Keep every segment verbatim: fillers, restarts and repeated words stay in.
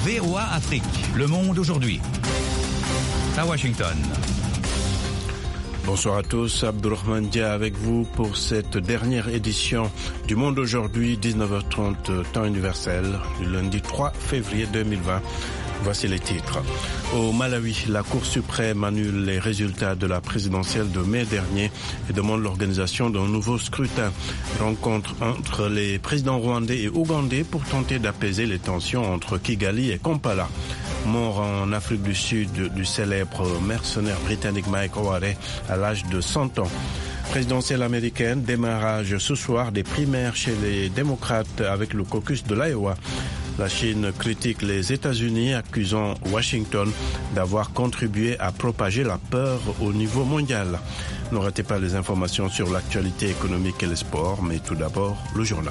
V O A Afrique, Le Monde aujourd'hui. À Washington. Bonsoir à tous, Abdourahmane Dia avec vous pour cette dernière édition du Monde aujourd'hui, dix-neuf heures trente, temps universel, du lundi trois février deux mille vingt. Voici les titres. Au Malawi, la Cour suprême annule les résultats de la présidentielle de mai dernier et demande l'organisation d'un nouveau scrutin. Rencontre entre les présidents rwandais et ougandais pour tenter d'apaiser les tensions entre Kigali et Kampala. Mort en Afrique du Sud du célèbre mercenaire britannique Mike Oare à l'âge de cent ans. Présidentielle américaine, démarrage ce soir des primaires chez les démocrates avec le caucus de l'Iowa. La Chine critique les États-Unis, accusant Washington d'avoir contribué à propager la peur au niveau mondial. Ne ratez pas les informations sur l'actualité économique et les sports, mais tout d'abord, le journal.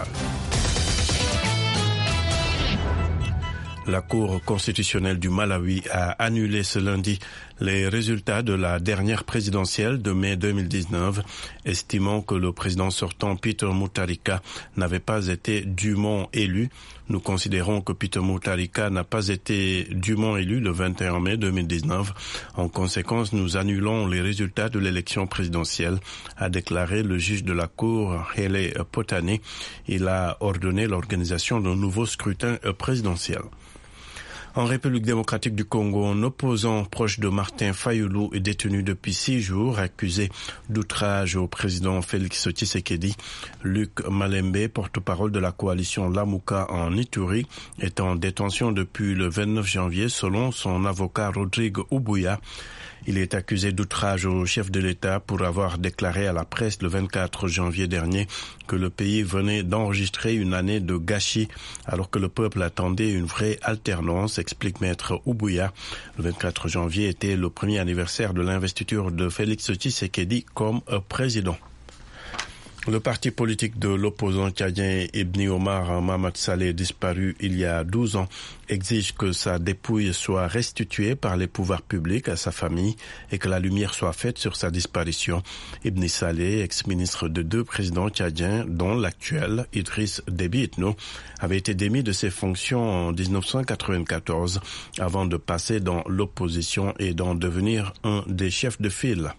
La Cour constitutionnelle du Malawi a annulé ce lundi les résultats de la dernière présidentielle de mai deux mille dix-neuf, estimant que le président sortant Peter Mutharika n'avait pas été dûment élu. Nous considérons que Peter Mutharika n'a pas été dûment élu le vingt et un mai deux mille dix-neuf. En conséquence, nous annulons les résultats de l'élection présidentielle, a déclaré le juge de la Cour, Hele Potani. Il a ordonné l'organisation d'un nouveau scrutin présidentiel. En République démocratique du Congo, un opposant proche de Martin Fayulu est détenu depuis six jours, accusé d'outrage au président Félix Tshisekedi. Luc Malembe, porte-parole de la coalition Lamuka en Ituri, est en détention depuis le vingt-neuf janvier selon son avocat Rodrigue Ubuya. Il est accusé d'outrage au chef de l'État pour avoir déclaré à la presse le vingt-quatre janvier dernier que le pays venait d'enregistrer une année de gâchis alors que le peuple attendait une vraie alternance, explique maître Ubuya. Le vingt-quatre janvier était le premier anniversaire de l'investiture de Félix Tshisekedi comme président. Le parti politique de l'opposant tchadien Ibni Omar Mahamat Saleh, disparu il y a douze ans, exige que sa dépouille soit restituée par les pouvoirs publics à sa famille et que la lumière soit faite sur sa disparition. Ibni Saleh, ex-ministre de deux présidents tchadiens, dont l'actuel, Idriss Déby Itno, avait été démis de ses fonctions en dix-neuf cent quatre-vingt-quatorze avant de passer dans l'opposition et d'en devenir un des chefs de file.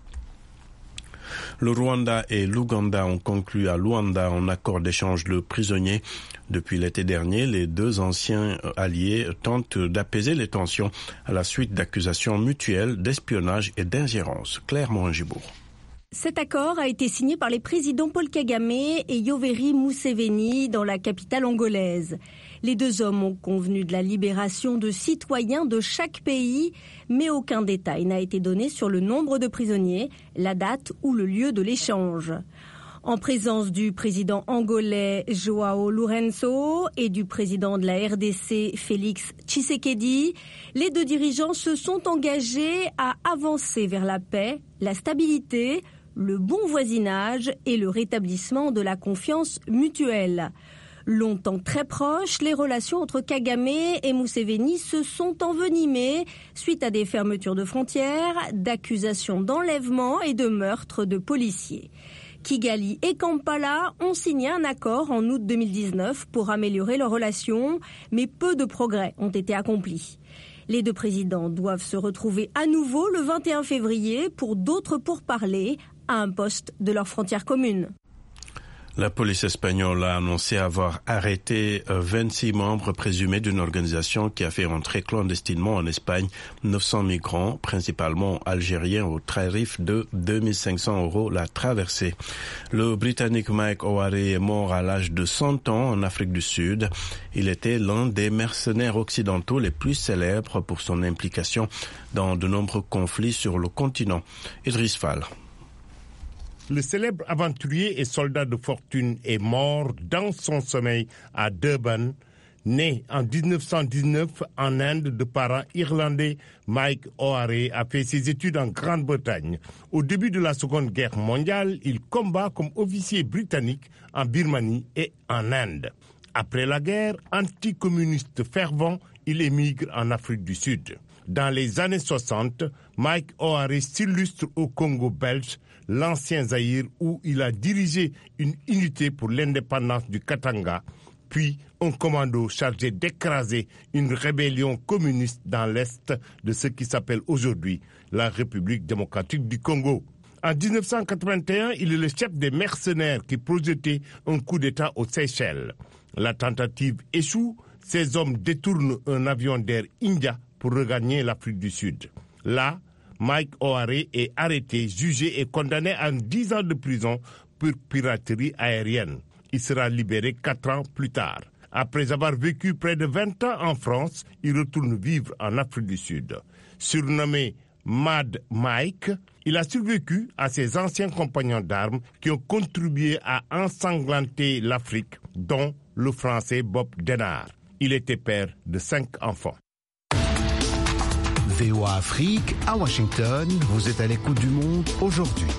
Le Rwanda et l'Ouganda ont conclu à Luanda un accord d'échange de prisonniers. Depuis l'été dernier, les deux anciens alliés tentent d'apaiser les tensions à la suite d'accusations mutuelles d'espionnage et d'ingérence. Claire Morangibourg. Cet accord a été signé par les présidents Paul Kagame et Yoweri Museveni dans la capitale angolaise. Les deux hommes ont convenu de la libération de citoyens de chaque pays, mais aucun détail n'a été donné sur le nombre de prisonniers, la date ou le lieu de l'échange. En présence du président angolais João Lourenço et du président de la R D C Félix Tshisekedi, les deux dirigeants se sont engagés à avancer vers la paix, la stabilité, le bon voisinage et le rétablissement de la confiance mutuelle. Longtemps très proches, les relations entre Kagame et Museveni se sont envenimées suite à des fermetures de frontières, d'accusations d'enlèvement et de meurtres de policiers. Kigali et Kampala ont signé un accord en août deux mille dix-neuf pour améliorer leurs relations, mais peu de progrès ont été accomplis. Les deux présidents doivent se retrouver à nouveau le vingt et un février pour d'autres pourparlers à un poste de leur frontière commune. La police espagnole a annoncé avoir arrêté vingt-six membres présumés d'une organisation qui a fait entrer clandestinement en Espagne neuf cents migrants, principalement algériens, au tarif de deux mille cinq cents euros la traversée. Le Britannique Mike Oare est mort à l'âge de cent ans en Afrique du Sud. Il était l'un des mercenaires occidentaux les plus célèbres pour son implication dans de nombreux conflits sur le continent. Idriss Fall. Le célèbre aventurier et soldat de fortune est mort dans son sommeil à Durban. Né en dix-neuf cent dix-neuf en Inde de parents irlandais, Mike Oare a fait ses études en Grande-Bretagne. Au début de la Seconde Guerre mondiale, il combat comme officier britannique en Birmanie et en Inde. Après la guerre, anticommuniste fervent, il émigre en Afrique du Sud. Dans les années soixante, Mike Oare s'illustre au Congo belge, l'ancien Zaïre, où il a dirigé une unité pour l'indépendance du Katanga. puis un commando chargé d'écraser une rébellion communiste dans l'est de ce qui s'appelle aujourd'hui la République démocratique du Congo. En dix-neuf cent quatre-vingt-un, il est le chef des mercenaires qui projetait un coup d'État aux Seychelles. La tentative échoue, ces hommes détournent un avion d'Air India pour regagner l'Afrique du Sud. Là, Mike Oharé est arrêté, jugé et condamné à dix ans de prison pour piraterie aérienne. Il sera libéré quatre ans plus tard. Après avoir vécu près de vingt ans en France, il retourne vivre en Afrique du Sud. Surnommé Mad Mike, il a survécu à ses anciens compagnons d'armes qui ont contribué à ensanglanter l'Afrique, dont le Français Bob Denard. Il était père de cinq enfants. V O A Afrique, à Washington, vous êtes à l'écoute du monde aujourd'hui.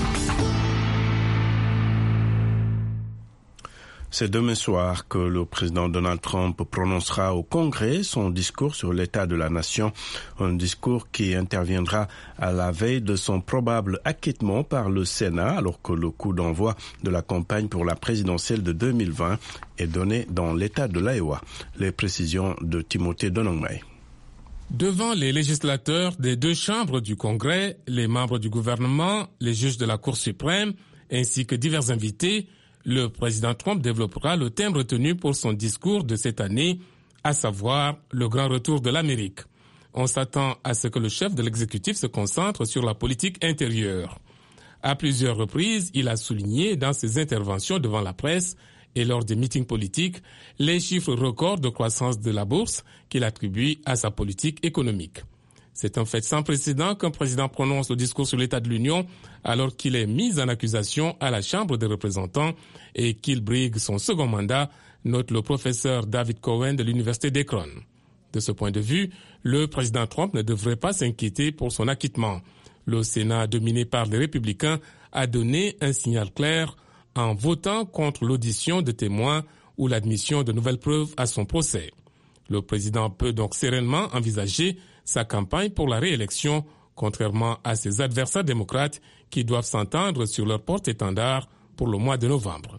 C'est demain soir que le président Donald Trump prononcera au Congrès son discours sur l'état de la nation, un discours qui interviendra à la veille de son probable acquittement par le Sénat, alors que le coup d'envoi de la campagne pour la présidentielle de deux mille vingt est donné dans l'état de l'Iowa. Les précisions de Timothée Donongmay. Devant les législateurs des deux chambres du Congrès, les membres du gouvernement, les juges de la Cour suprême, ainsi que divers invités, le président Trump développera le thème retenu pour son discours de cette année, à savoir le grand retour de l'Amérique. On s'attend à ce que le chef de l'exécutif se concentre sur la politique intérieure. À plusieurs reprises, il a souligné dans ses interventions devant la presse et lors des meetings politiques les chiffres records de croissance de la bourse qu'il attribue à sa politique économique. C'est un fait sans précédent qu'un président prononce le discours sur l'état de l'Union alors qu'il est mis en accusation à la Chambre des représentants et qu'il brigue son second mandat, note le professeur David Cohen de l'Université d'Akron. De ce point de vue, le président Trump ne devrait pas s'inquiéter pour son acquittement. Le Sénat, dominé par les républicains, a donné un signal clair en votant contre l'audition de témoins ou l'admission de nouvelles preuves à son procès. Le président peut donc sereinement envisager sa campagne pour la réélection, contrairement à ses adversaires démocrates qui doivent s'entendre sur leur porte-étendard pour le mois de novembre.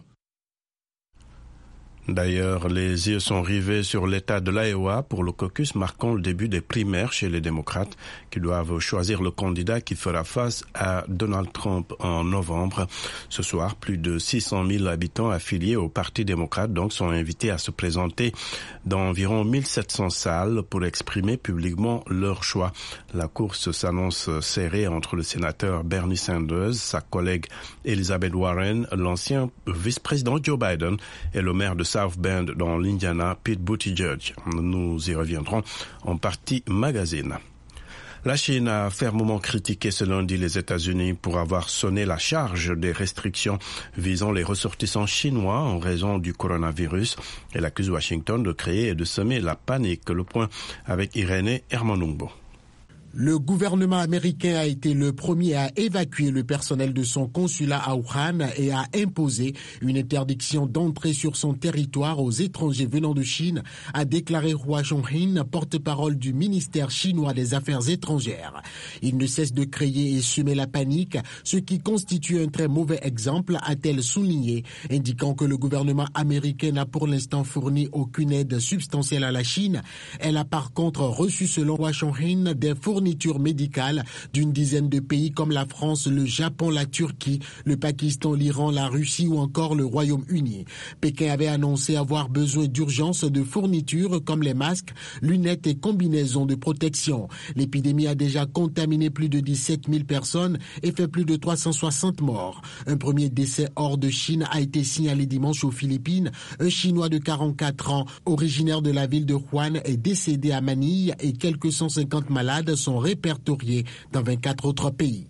D'ailleurs, les yeux sont rivés sur l'état de l'Iowa pour le caucus marquant le début des primaires chez les démocrates qui doivent choisir le candidat qui fera face à Donald Trump en novembre. Ce soir, plus de six cent mille habitants affiliés au Parti démocrate donc sont invités à se présenter dans environ mille sept cents salles pour exprimer publiquement leur choix. La course s'annonce serrée entre le sénateur Bernie Sanders, sa collègue Elizabeth Warren, l'ancien vice-président Joe Biden et le maire de South Bend dans l'Indiana, Pete Buttigieg. Nous y reviendrons en partie magazine. La Chine a fermement critiqué ce lundi les États-Unis pour avoir sonné la charge des restrictions visant les ressortissants chinois en raison du coronavirus. Elle accuse Washington de créer et de semer la panique. Le point avec Irénée Hermanumbo. Le gouvernement américain a été le premier à évacuer le personnel de son consulat à Wuhan et à imposer une interdiction d'entrée sur son territoire aux étrangers venant de Chine, a déclaré Hua Chunying, porte-parole du ministère chinois des Affaires étrangères. Il ne cesse de créer et semer la panique, ce qui constitue un très mauvais exemple, a-t-elle souligné, indiquant que le gouvernement américain n'a pour l'instant fourni aucune aide substantielle à la Chine. Elle a par contre reçu, selon Hua Chunying, des fournitures médicales d'une dizaine de pays comme la France, le Japon, la Turquie, le Pakistan, l'Iran, la Russie ou encore le Royaume-Uni. Pékin avait annoncé avoir besoin d'urgence de fournitures comme les masques, lunettes et combinaisons de protection. L'épidémie a déjà contaminé plus de dix-sept mille personnes et fait plus de trois cent soixante morts. Un premier décès hors de Chine a été signalé dimanche aux Philippines. Un Chinois de quarante-quatre ans, originaire de la ville de Wuhan, est décédé à Manille et quelques cent cinquante malades sont répertoriés dans vingt-quatre autres pays.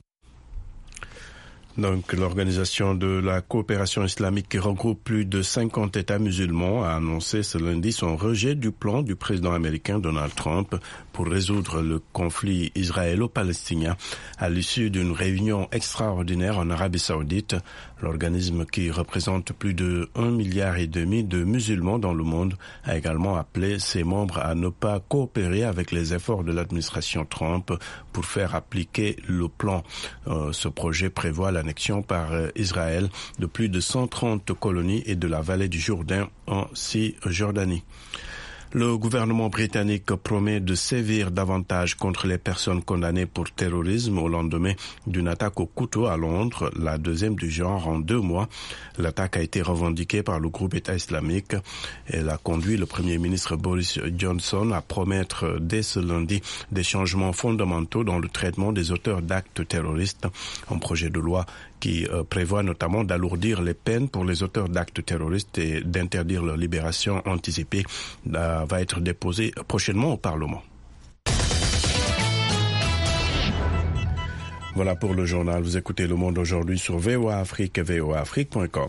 Donc, l'organisation de la coopération islamique qui regroupe plus de cinquante États musulmans a annoncé ce lundi son rejet du plan du président américain Donald Trump pour résoudre le conflit israélo-palestinien. À l'issue d'une réunion extraordinaire en Arabie Saoudite, L'organisme, qui représente plus de un milliard et demi de musulmans dans le monde, a également appelé ses membres à ne pas coopérer avec les efforts de l'administration Trump pour faire appliquer le plan. Euh, ce projet prévoit l'annexion par Israël de plus de cent trente colonies et de la vallée du Jourdain en Cisjordanie. Le gouvernement britannique promet de sévir davantage contre les personnes condamnées pour terrorisme au lendemain d'une attaque au couteau à Londres, la deuxième du genre en deux mois. L'attaque a été revendiquée par le groupe État islamique. Elle a conduit le Premier ministre Boris Johnson à promettre dès ce lundi des changements fondamentaux dans le traitement des auteurs d'actes terroristes. Un projet de loi qui euh, prévoit notamment d'alourdir les peines pour les auteurs d'actes terroristes et d'interdire leur libération anticipée euh, va être déposé prochainement au Parlement. Voilà pour le journal. Vous écoutez Le Monde aujourd'hui sur V O A Afrique et V O A Afrique point com.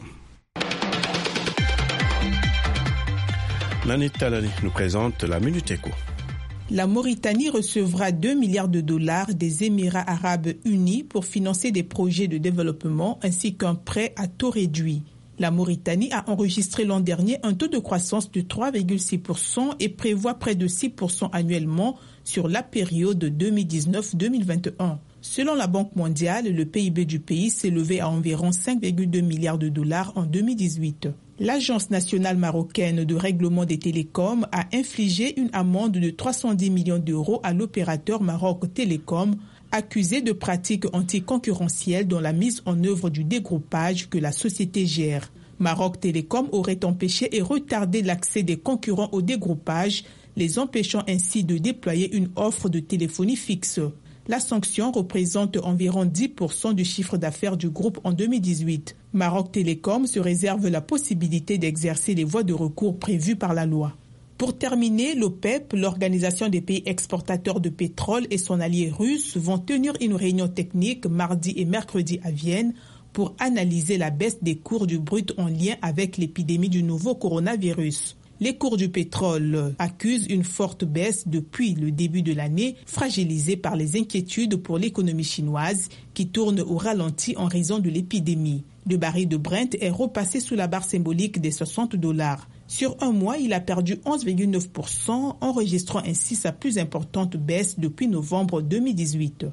Nanit Talani nous présente la Minute Éco. La Mauritanie recevra deux milliards de dollars des Émirats arabes unis pour financer des projets de développement ainsi qu'un prêt à taux réduit. La Mauritanie a enregistré l'an dernier un taux de croissance de trois virgule six pour cent et prévoit près de six pour cent annuellement sur la période deux mille dix-neuf à deux mille vingt et un. Selon la Banque mondiale, le P I B du pays s'est élevé à environ cinq virgule deux milliards de dollars en deux mille dix-huit. L'Agence nationale marocaine de règlement des télécoms a infligé une amende de trois cent dix millions d'euros à l'opérateur Maroc Télécom, accusé de pratiques anticoncurrentielles dans la mise en œuvre du dégroupage que la société gère. Maroc Télécom aurait empêché et retardé l'accès des concurrents au dégroupage, les empêchant ainsi de déployer une offre de téléphonie fixe. La sanction représente environ dix pour cent du chiffre d'affaires du groupe en deux mille dix-huit. Maroc Télécom se réserve la possibilité d'exercer les voies de recours prévues par la loi. Pour terminer, l'OPEP, l'Organisation des pays exportateurs de pétrole, et son allié russe vont tenir une réunion technique mardi et mercredi à Vienne pour analyser la baisse des cours du brut en lien avec l'épidémie du nouveau coronavirus. Les cours du pétrole accusent une forte baisse depuis le début de l'année, fragilisée par les inquiétudes pour l'économie chinoise qui tourne au ralenti en raison de l'épidémie. Le baril de Brent est repassé sous la barre symbolique des soixante dollars. Sur un mois, il a perdu onze virgule neuf pour cent, enregistrant ainsi sa plus importante baisse depuis novembre deux mille dix-huit.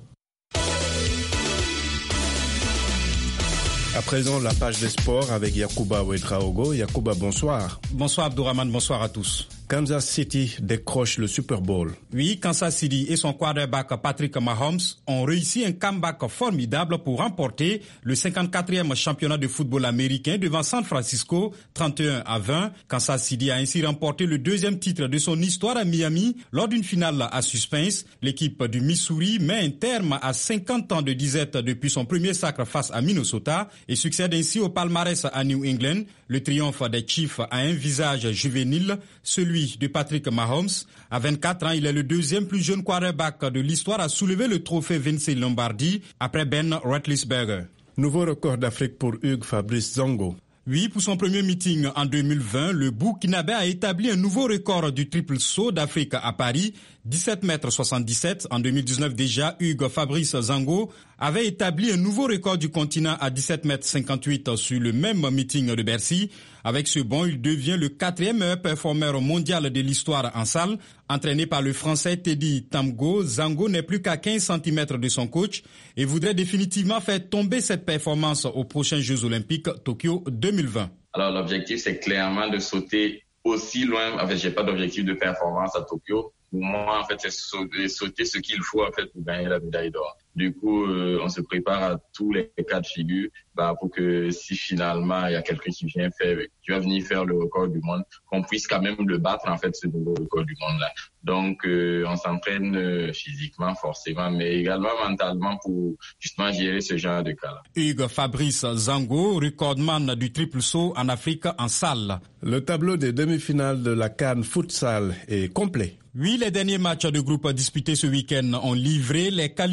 À présent, la page des sports avec Yacouba Ouedraogo. Yacouba, bonsoir. Bonsoir Abdourahmane, bonsoir à tous. Kansas City décroche le Super Bowl. Oui, Kansas City et son quarterback Patrick Mahomes ont réussi un comeback formidable pour remporter le cinquante-quatrième championnat de football américain devant San Francisco, trente et un à vingt. Kansas City a ainsi remporté le deuxième titre de son histoire à Miami lors d'une finale à suspense. L'équipe du Missouri met un terme à cinquante ans de disette depuis son premier sacre face à Minnesota et succède ainsi au palmarès à New England. Le triomphe des Chiefs a un visage juvénile, celui de Patrick Mahomes. À vingt-quatre ans, il est le deuxième plus jeune quarterback de l'histoire à soulever le trophée Vince Lombardi après Ben Roethlisberger. Nouveau record d'Afrique pour Hugues Fabrice Zango. Oui, pour son premier meeting en deux mille vingt, le Burkinabé a établi un nouveau record du triple saut d'Afrique à Paris, dix-sept mètres soixante-dix-sept. En deux mille dix-neuf déjà, Hugues Fabrice Zango avait établi un nouveau record du continent à dix-sept mètres cinquante-huit sur le même meeting de Bercy. Avec ce bond, il devient le quatrième meilleur performeur mondial de l'histoire en salle. Entraîné par le Français Teddy Tamgo, Zango n'est plus qu'à quinze centimètres de son coach et voudrait définitivement faire tomber cette performance aux prochains Jeux Olympiques Tokyo deux mille vingt. Alors l'objectif, c'est clairement de sauter aussi loin. En fait, j'ai pas d'objectif de performance à Tokyo. Pour moi, en fait, c'est sauter, sauter ce qu'il faut en fait pour gagner la médaille d'or. Du coup, euh, on se prépare à tous les cas de figure, bah, pour que si finalement il y a quelqu'un qui vient faire, qui va venir faire le record du monde, qu'on puisse quand même le battre en fait ce nouveau record du monde là. Donc, euh, on s'entraîne euh, physiquement forcément, mais également mentalement pour justement gérer ce genre de cas-là. Hugues Fabrice Zango, recordman du triple saut en Afrique en salle. Le tableau des demi-finales de la CAN Futsal est complet. Oui, les derniers matchs de groupe disputés ce week-end ont livré les qualifiés pour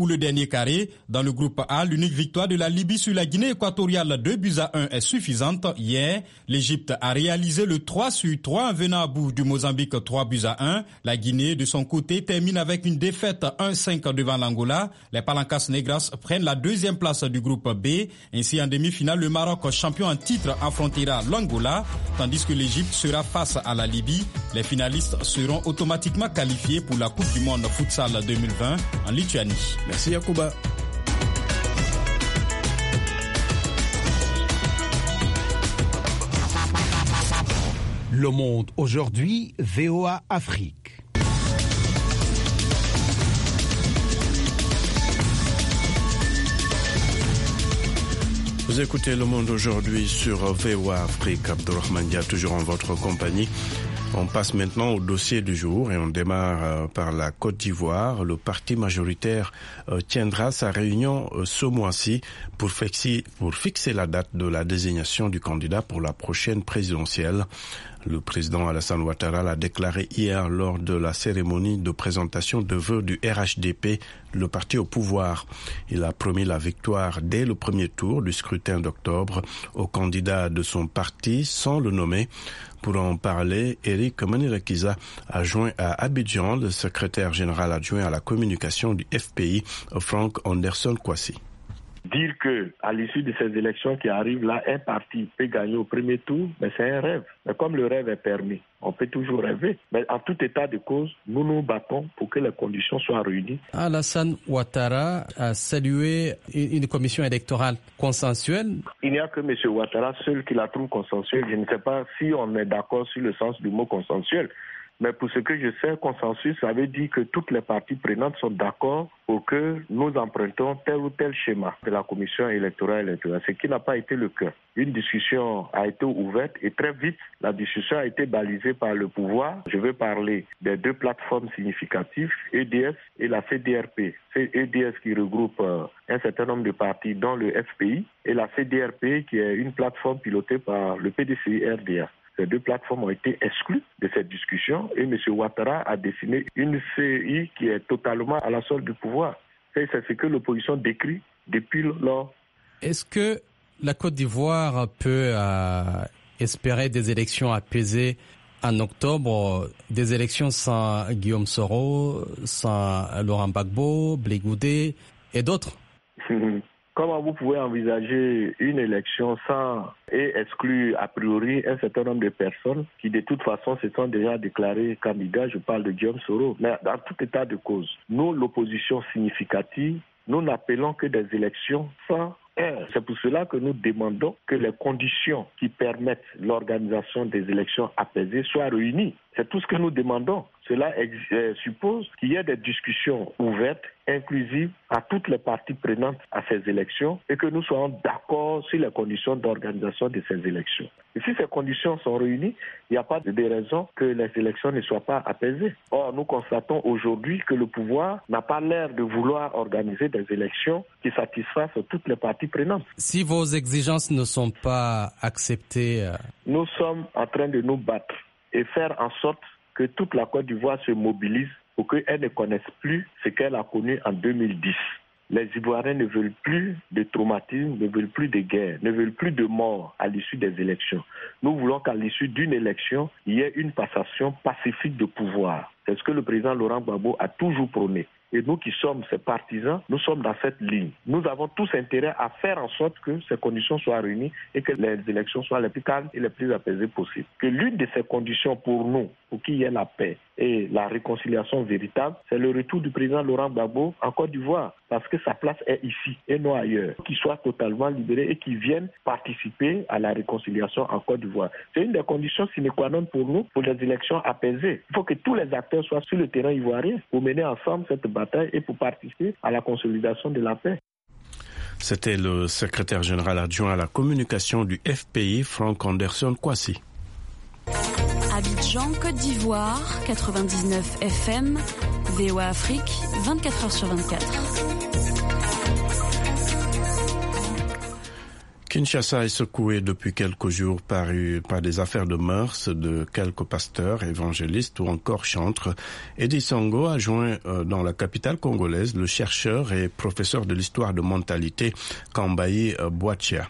le dernier carré. Dans le groupe A, l'unique victoire de la Libye sur la Guinée équatoriale deux buts à un est suffisante. Hier, l'Égypte a réalisé le trois sur trois en venant à bout du Mozambique trois buts à un. La Guinée, de son côté, termine avec une défaite un cinq devant l'Angola. Les Palancas Negras prennent la deuxième place du groupe B. Ainsi, en demi-finale, le Maroc, champion en titre, affrontera l'Angola, tandis que l'Égypte sera face à la Libye. Les finalistes seront automatiquement qualifiés pour la Coupe du Monde Futsal deux mille vingt en Lituanie. Merci Yacouba. Le Monde aujourd'hui, V O A Afrique. Vous écoutez Le Monde aujourd'hui sur V O A Afrique. Abdurrahman Dia, toujours en votre compagnie. On passe maintenant au dossier du jour et on démarre euh, par la Côte d'Ivoire. Le parti majoritaire euh, tiendra sa réunion euh, ce mois-ci pour fixer, pour fixer la date de la désignation du candidat pour la prochaine présidentielle. Le président Alassane Ouattara l'a déclaré hier lors de la cérémonie de présentation de vœux du R H D P, le parti au pouvoir. Il a promis la victoire dès le premier tour du scrutin d'octobre au candidat de son parti sans le nommer. Pour en parler, Eric Manirakiza a joint à Abidjan le secrétaire général adjoint à la communication du F P I, Frank Anderson Kwasi. Dire que à l'issue de ces élections qui arrivent là, un parti peut gagner au premier tour, mais c'est un rêve. Mais comme le rêve est permis, on peut toujours rêver. Mais en tout état de cause, nous nous battons pour que les conditions soient réunies. Alassane Ouattara a salué une commission électorale consensuelle. Il n'y a que M. Ouattara seul qui la trouve consensuelle. Je ne sais pas si on est d'accord sur le sens du mot consensuel. Mais pour ce que je sais, consensus, ça veut dire que toutes les parties prenantes sont d'accord pour que nous empruntons tel ou tel schéma de la commission électorale électorale, ce qui n'a pas été le cas. Une discussion a été ouverte et très vite, la discussion a été balisée par le pouvoir. Je veux parler des deux plateformes significatives, E D S et la C D R P. C'est E D S qui regroupe un certain nombre de partis, dont le F P I, et la C D R P qui est une plateforme pilotée par le P D C I R D A. Ces deux plateformes ont été exclues de cette discussion et M. Ouattara a dessiné une C I qui est totalement à la solde du pouvoir. Et c'est ce que l'opposition décrit depuis lors. Est-ce que la Côte d'Ivoire peut euh, espérer des élections apaisées en octobre, des élections sans Guillaume Soro, sans Laurent Gbagbo, Blé Goudé et d'autres? Comment vous pouvez envisager une élection sans et exclure a priori un certain nombre de personnes qui de toute façon se sont déjà déclarées candidats? Je parle de Guillaume Soro. Mais dans tout état de cause, nous, l'opposition significative, nous n'appelons que des élections sans heure. C'est pour cela que nous demandons que les conditions qui permettent l'organisation des élections apaisées soient réunies. C'est tout ce que nous demandons. Cela ex- euh, suppose qu'il y ait des discussions ouvertes, inclusives à toutes les parties prenantes à ces élections et que nous soyons d'accord sur les conditions d'organisation de ces élections. Et si ces conditions sont réunies, il n'y a pas de raison que les élections ne soient pas apaisées. Or, nous constatons aujourd'hui que le pouvoir n'a pas l'air de vouloir organiser des élections qui satisfassent toutes les parties prenantes. Si vos exigences ne sont pas acceptées... Euh... Nous sommes en train de nous battre et faire en sorte que toute la Côte d'Ivoire se mobilise pour qu'elle ne connaisse plus ce qu'elle a connu en deux mille dix. Les Ivoiriens ne veulent plus de traumatisme, ne veulent plus de guerre, ne veulent plus de mort à l'issue des élections. Nous voulons qu'à l'issue d'une élection, il y ait une passation pacifique de pouvoir. C'est ce que le président Laurent Gbagbo a toujours prôné. Et nous qui sommes ses partisans, nous sommes dans cette ligne. Nous avons tous intérêt à faire en sorte que ces conditions soient réunies et que les élections soient les plus calmes et les plus apaisées possibles. Que l'une de ces conditions pour nous, pour qu'il y ait la paix et la réconciliation véritable, c'est le retour du président Laurent Gbagbo en Côte d'Ivoire, parce que sa place est ici et non ailleurs. Qu'il soit totalement libéré et qu'il vienne participer à la réconciliation en Côte d'Ivoire. C'est une des conditions sine qua non pour nous, pour les élections apaisées. Il faut que tous les acteurs soient sur le terrain ivoirien pour mener ensemble cette bataille et pour participer à la consolidation de la paix. C'était le secrétaire général adjoint à la communication du F P I, Frank Anderson Kwasi. Abidjan, Côte d'Ivoire, quatre-vingt-dix-neuf F M, V O A Afrique, vingt-quatre heures sur vingt-quatre. Kinshasa est secoué depuis quelques jours par, par des affaires de mœurs de quelques pasteurs, évangélistes ou encore chantres. Eddie Sango a joint euh, dans la capitale congolaise le chercheur et professeur de l'histoire de mentalité Kambayi euh, Boachia.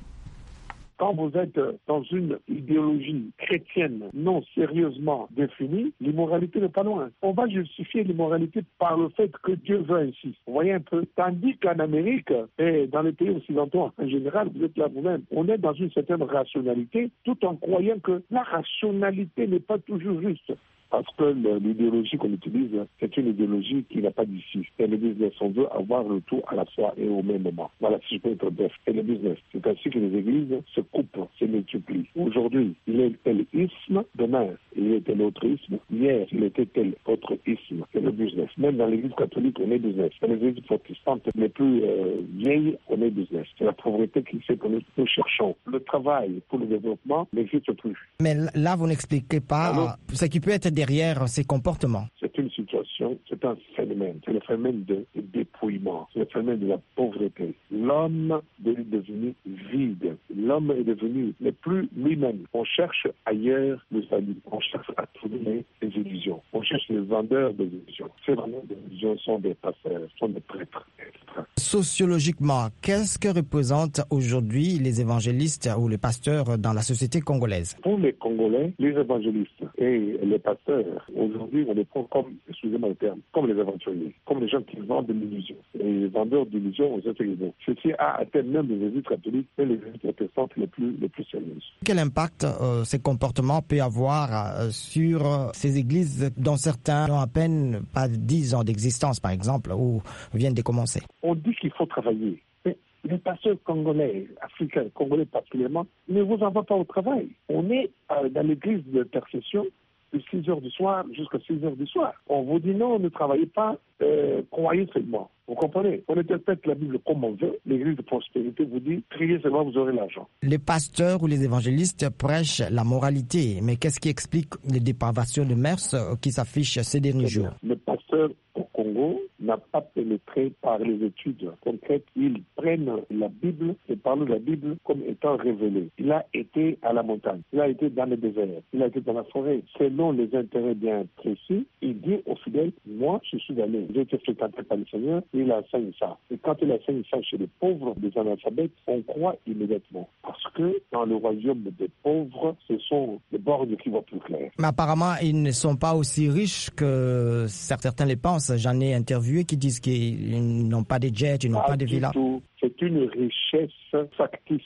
Quand vous êtes dans une idéologie chrétienne non sérieusement définie, l'immoralité n'est pas loin. On va justifier l'immoralité par le fait que Dieu veut ainsi. Vous voyez un peu. Tandis qu'en Amérique et dans les pays occidentaux en général, vous êtes là vous-même, on est dans une certaine rationalité tout en croyant que la rationalité n'est pas toujours juste. Parce que l'idéologie qu'on utilise, c'est une idéologie qui n'a pas d'issue. Et le business, on veut avoir le tout à la fois et au même moment. Voilà, si je peux être bref. Et le business, c'est ainsi que les églises se coupent, se multiplient. Aujourd'hui, il est tel isme, demain, il est tel autre isme, hier, il était tel autre isme. C'est le business. Même dans l'église catholique, on est business. Dans les églises protestantes les plus euh, vieilles, on est business. C'est la pauvreté qui fait que nous, nous cherchons. Le travail pour le développement n'existe plus. Mais là, vous n'expliquez pas Alors, ce qui peut être derrière ces comportements. C'est une situation, c'est un phénomène. C'est le phénomène de, de dépouillement. C'est le phénomène de la pauvreté. L'homme est devenu vide. L'homme est devenu n'est plus lui-même. On cherche ailleurs le salut. On cherche à trouver des illusions. On cherche les vendeurs des illusions. Ces vendeurs des illusions sont des pasteurs, sont des prêtres, et cetera. Sociologiquement, qu'est-ce que représentent aujourd'hui les évangélistes ou les pasteurs dans la société congolaise? Pour les Congolais, les évangélistes et les pasteurs, aujourd'hui, on les prend comme, excusez-moi le terme, comme les aventuriers, comme les gens qui vendent de l'illusion. Les vendeurs d'illusions aux autres églises. Ceci a atteint même les églises catholiques et les églises protestantes les plus, les plus sérieuses. Quel impact euh, ces comportements peuvent avoir euh, sur euh, ces églises dont certains n'ont à peine pas dix ans d'existence, par exemple, ou viennent de commencer? On dit qu'il faut travailler. Mais les pasteurs congolais, africains, congolais particulièrement, ne vous envoient pas au travail. On est euh, dans l'église de intercession de six heures du soir jusqu'à six heures du soir. On vous dit non, ne travaillez pas, euh, croyez seulement. Vous comprenez? On interprète la Bible comme on veut. L'église de prospérité vous dit, priez seulement, vous aurez l'argent. Les pasteurs ou les évangélistes prêchent la moralité, mais qu'est-ce qui explique les dépravations de mœurs qui s'affichent ces derniers jours? Le pasteur au Congo n'a pas pénétré par les études concrètes. Ils prennent la Bible et parlent de la Bible comme étant révélée. Il a été à la montagne, il a été dans le désert, il a été dans la forêt. Selon les intérêts bien précis, il dit aux fidèles, moi je suis allé, j'ai été fréquenté par le Seigneur, il enseigne ça. Et quand il enseigne ça chez les pauvres, des analphabètes, on croit immédiatement. Parce que dans le royaume des pauvres, ce sont les bornes qui voient plus clair. Mais apparemment, ils ne sont pas aussi riches que certains les pensent. J'en ai interviewé qui disent qu'ils n'ont pas de jets, ils n'ont pas, pas de villas. C'est une richesse factice.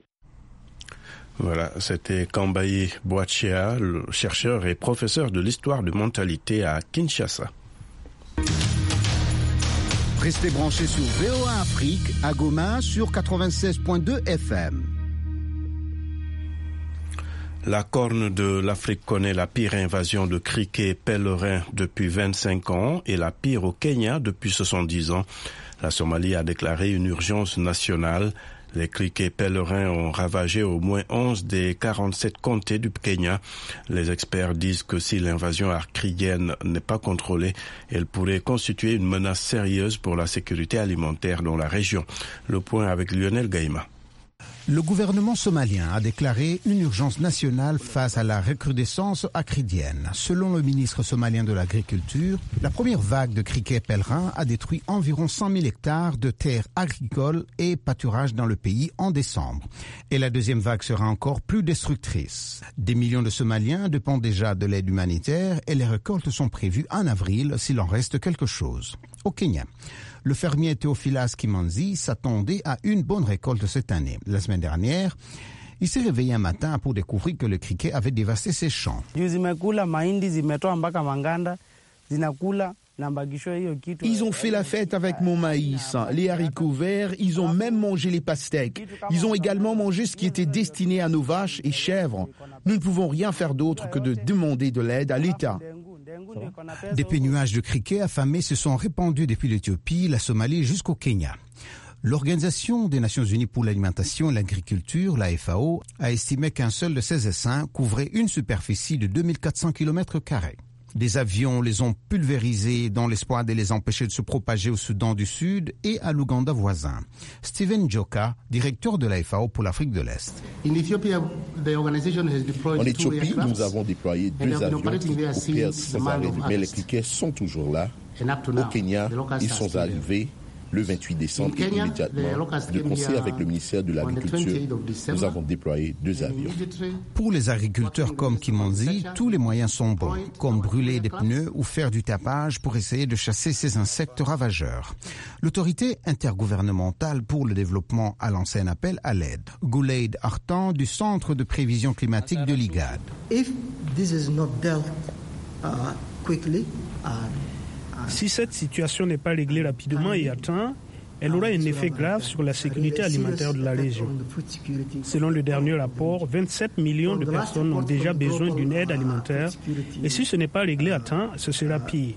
Voilà, c'était Kambayi Boachia, le chercheur et professeur de l'histoire de mentalité à Kinshasa. Restez branchés sur V O A Afrique à Goma sur quatre-vingt-seize point deux F M. La Corne de l'Afrique connaît la pire invasion de criquets pèlerins depuis vingt-cinq ans et la pire au Kenya depuis soixante-dix ans. La Somalie a déclaré une urgence nationale. Les criquets pèlerins ont ravagé au moins onze des quarante-sept comtés du Kenya. Les experts disent que si l'invasion acridienne n'est pas contrôlée, elle pourrait constituer une menace sérieuse pour la sécurité alimentaire dans la région. Le point avec Lionel Gaïma. Le gouvernement somalien a déclaré une urgence nationale face à la recrudescence acridienne. Selon le ministre somalien de l'Agriculture, la première vague de criquets pèlerins a détruit environ cent mille hectares de terres agricoles et pâturages dans le pays en décembre. Et la deuxième vague sera encore plus destructrice. Des millions de Somaliens dépendent déjà de l'aide humanitaire et les récoltes sont prévues en avril s'il en reste quelque chose. Au Kenya, le fermier Theophilas Kimanzi s'attendait à une bonne récolte cette année. La semaine dernière, il s'est réveillé un matin pour découvrir que le criquet avait dévasté ses champs. Ils ont fait la fête avec mon maïs, les haricots verts, ils ont même mangé les pastèques. Ils ont également mangé ce qui était destiné à nos vaches et chèvres. Nous ne pouvons rien faire d'autre que de demander de l'aide à l'État. Des pénuages de criquets affamés se sont répandus depuis l'Éthiopie, la Somalie jusqu'au Kenya. L'Organisation des Nations Unies pour l'alimentation et l'agriculture, la F A O, a estimé qu'un seul de ces essaims couvrait une superficie de deux mille quatre cents kilomètres carrés. Des avions les ont pulvérisés dans l'espoir de les empêcher de se propager au Soudan du Sud et à l'Ouganda voisin. Steven Joka, directeur de la F A O pour l'Afrique de l'Est. En Éthiopie, nous avons déployé deux avions pour faire ces arrêts, mais les cliquets sont toujours là. Au Kenya, ils sont arrivés le vingt-huit décembre et immédiatement, de concert avec le ministère de l'Agriculture, nous avons déployé deux avions. Pour les agriculteurs comme Kimonzi, tous les moyens sont bons, comme brûler des pneus ou faire du tapage pour essayer de chasser ces insectes ravageurs. L'autorité intergouvernementale pour le développement a lancé un appel à l'aide. Gouleid Artan du Centre de prévision climatique de l'I G A D. If this is not dealt uh, quickly, uh, Si cette situation n'est pas réglée rapidement et à temps, elle aura un effet grave sur la sécurité alimentaire de la région. Selon le dernier rapport, vingt-sept millions de personnes ont déjà besoin d'une aide alimentaire et si ce n'est pas réglé à temps, ce sera pire.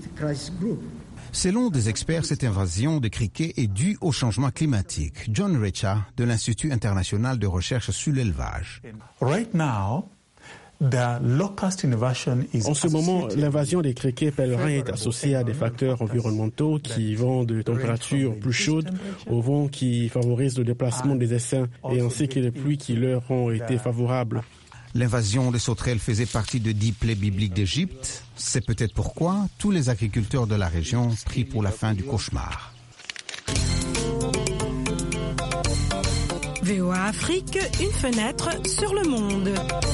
Selon des experts, cette invasion de criquets est due au changement climatique. John Recha de l'Institut international de recherche sur l'élevage. Right now, En ce moment, l'invasion des criquets pèlerins est associée à des facteurs environnementaux qui vont de températures plus chaudes au vent qui favorise le déplacement des essaims et ainsi que les pluies qui leur ont été favorables. L'invasion des sauterelles faisait partie de dix plaies bibliques d'Égypte. C'est peut-être pourquoi tous les agriculteurs de la région prient pour la fin du cauchemar. V O A Afrique, une fenêtre sur le monde.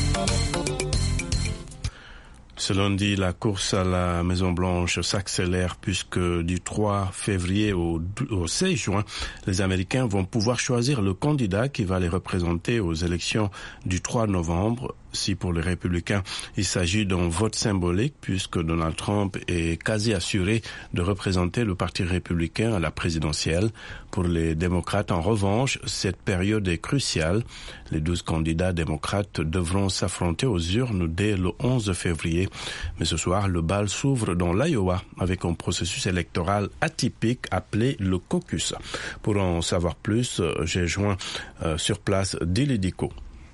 Ce lundi, la course à la Maison-Blanche s'accélère puisque du trois février au seize juin, les Américains vont pouvoir choisir le candidat qui va les représenter aux élections du trois novembre. Si pour les républicains, il s'agit d'un vote symbolique puisque Donald Trump est quasi assuré de représenter le parti républicain à la présidentielle. Pour les démocrates, en revanche, cette période est cruciale. Les douze candidats démocrates devront s'affronter aux urnes dès le onze février. Mais ce soir, le bal s'ouvre dans l'Iowa avec un processus électoral atypique appelé le caucus. Pour en savoir plus, j'ai joint euh, sur place Dili Diko.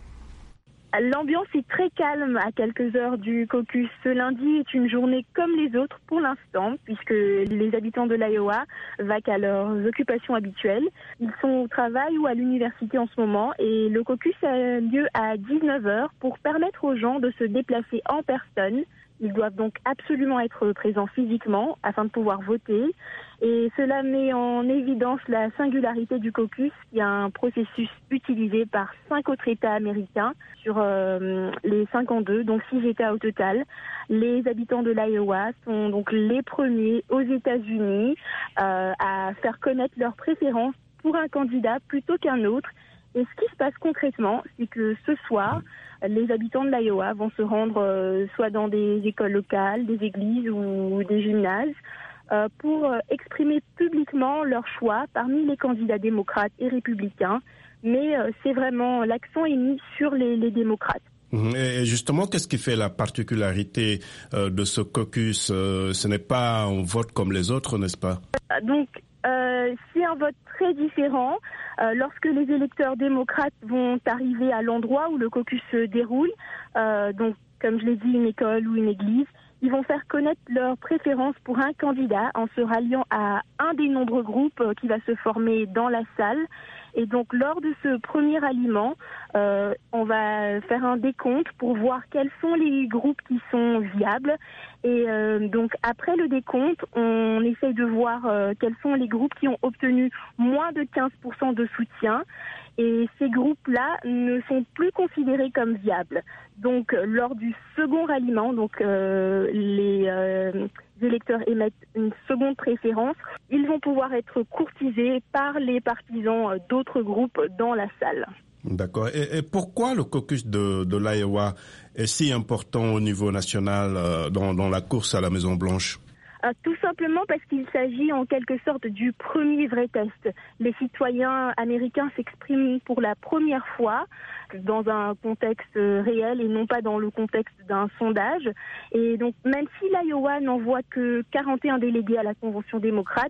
L'ambiance est très calme à quelques heures du caucus. Ce lundi est une journée comme les autres pour l'instant, puisque les habitants de l'Iowa vaquent à leurs occupations habituelles. Ils sont au travail ou à l'université en ce moment et le caucus a lieu à dix-neuf heures pour permettre aux gens de se déplacer en personne. Ils doivent donc absolument être présents physiquement afin de pouvoir voter. Et cela met en évidence la singularité du caucus, qui est un processus utilisé par cinq autres États américains sur euh, les cinquante-deux, donc six États au total. Les habitants de l'Iowa sont donc les premiers aux États-Unis euh, à faire connaître leurs préférences pour un candidat plutôt qu'un autre. Et ce qui se passe concrètement, c'est que ce soir, les habitants de l'Iowa vont se rendre euh, soit dans des écoles locales, des églises ou des gymnases euh, pour euh, exprimer publiquement leur choix parmi les candidats démocrates et républicains. Mais euh, c'est vraiment, l'accent est mis sur les, les démocrates. Et justement, qu'est-ce qui fait la particularité euh, de ce caucus? euh, Ce n'est pas un vote comme les autres, n'est-ce pas? Donc, euh, c'est un vote très différent. Euh, lorsque les électeurs démocrates vont arriver à l'endroit où le caucus se déroule, euh, donc comme je l'ai dit, une école ou une église, ils vont faire connaître leurs préférences pour un candidat en se ralliant à un des nombreux groupes euh, qui va se former dans la salle. Et donc, lors de ce premier ralliement, euh, on va faire un décompte pour voir quels sont les groupes qui sont viables. Et euh, donc, après le décompte, on essaye de voir euh, quels sont les groupes qui ont obtenu moins de quinze pour cent de soutien. Et ces groupes-là ne sont plus considérés comme viables. Donc, lors du second ralliement, donc euh, les euh, électeurs émettent une seconde préférence. Ils vont pouvoir être courtisés par les partisans d'autres groupes dans la salle. D'accord. Et, et pourquoi le caucus de, de l'Iowa est si important au niveau national euh, dans, dans la course à la Maison-Blanche? Euh, tout simplement parce qu'il s'agit en quelque sorte du premier vrai test. Les citoyens américains s'expriment pour la première fois dans un contexte réel et non pas dans le contexte d'un sondage. Et donc même si l'Iowa n'envoie que quarante et un délégués à la Convention démocrate,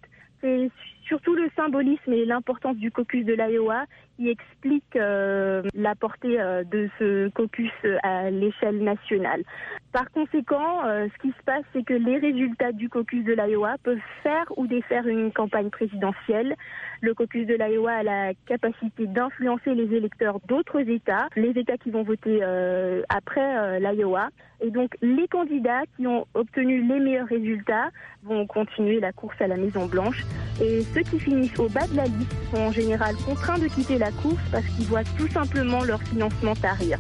c'est surtout le symbolisme et l'importance du caucus de l'Iowa qui explique euh, la portée euh, de ce caucus à l'échelle nationale. Par conséquent, euh, ce qui se passe, c'est que les résultats du caucus de l'Iowa peuvent faire ou défaire une campagne présidentielle. Le caucus de l'Iowa a la capacité d'influencer les électeurs d'autres États, les États qui vont voter euh, après euh, l'Iowa. Et donc, les candidats qui ont obtenu les meilleurs résultats vont continuer la course à la Maison-Blanche. Et ceux qui finissent au bas de la liste sont en général contraints de quitter la course parce qu'ils voient tout simplement leur financement tarir.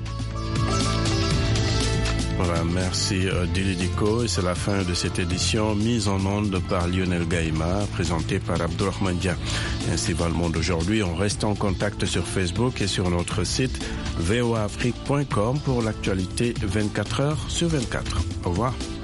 Voilà, merci euh, Dili Diko. Et c'est la fin de cette édition mise en onde par Lionel Gaïma, présentée par Abdourahmane Dia. Ainsi va le monde aujourd'hui. On reste en contact sur Facebook et sur notre site v o a afrique point com pour l'actualité vingt-quatre heures sur vingt-quatre. Au revoir.